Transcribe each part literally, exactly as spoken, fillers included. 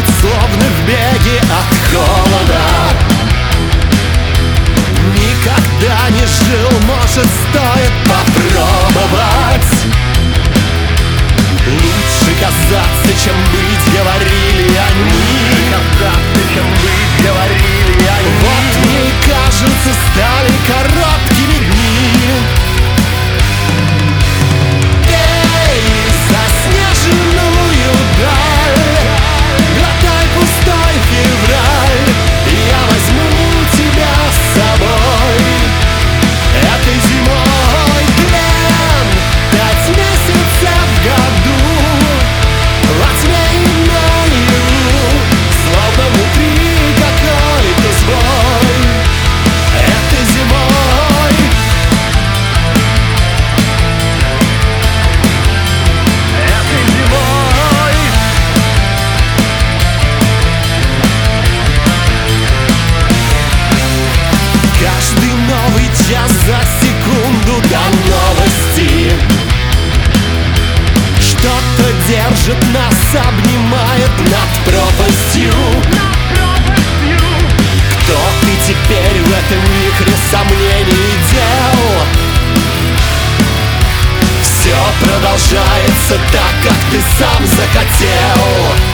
словно в беге от холода. Никогда не жил, может, стоит попробовать. Лучше казаться, чем быть, говорили они. Казаться, чем быть, говорили они. Вот мне и кажется, стали короткими дни. Эй, заснеженную даль, глотай пустой февраль, я возьму тебя с собой. Этой зимой Глен, пять месяцев в году, во тьме и наяву, словно внутри какой-то сбой. Этой зимой, этой зимой. Каждый новый час за секунду до новости что-то держит нас, обнимает над пропастью. Кто ты теперь в этом вихре сомнений и дел? Все продолжается так, как ты сам захотел.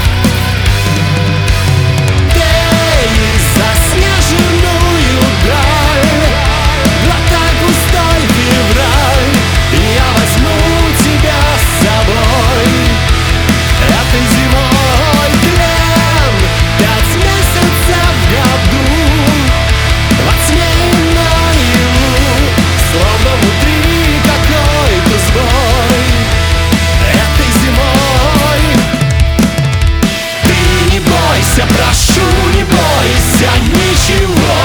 Эй, заснеженную даль, глотай пустой февраль, я возьму тебя с собой. Этой зимой Глен, пять месяцев в году, во тьме и наяву, словно внутри какой-то сбой. Этой зимой. Ты не бойся, прошу, не бойся ничего.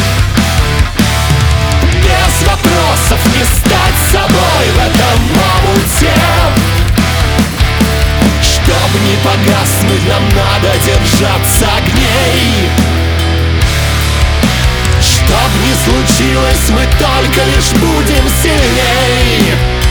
Без вопросов не стать собой в этом омуте. Чтоб не погаснуть, нам надо держаться огней. Чтоб не случилось, мы только лишь будем сильней.